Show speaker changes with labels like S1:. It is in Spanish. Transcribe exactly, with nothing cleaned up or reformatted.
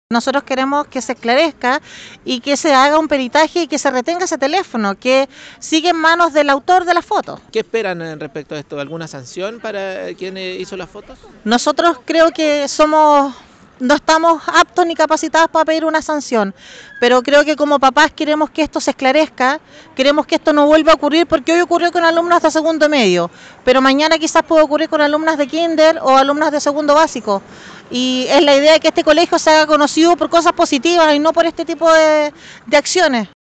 S1: Nosotros queremos que se esclarezca y que se haga un peritaje y que se retenga ese teléfono, que sigue en manos del autor de la foto.
S2: ¿Qué esperan respecto a esto? ¿Alguna sanción para quien hizo las fotos?
S1: Nosotros creo que somos, no estamos aptos ni capacitados para pedir una sanción, pero creo que como papás queremos que esto se esclarezca, queremos que esto no vuelva a ocurrir, porque hoy ocurrió con alumnas de segundo medio, pero mañana quizás puede ocurrir con alumnas de kinder o alumnas de segundo básico. Y es la idea de que este colegio se haga conocido por cosas positivas y no por este tipo de, de acciones.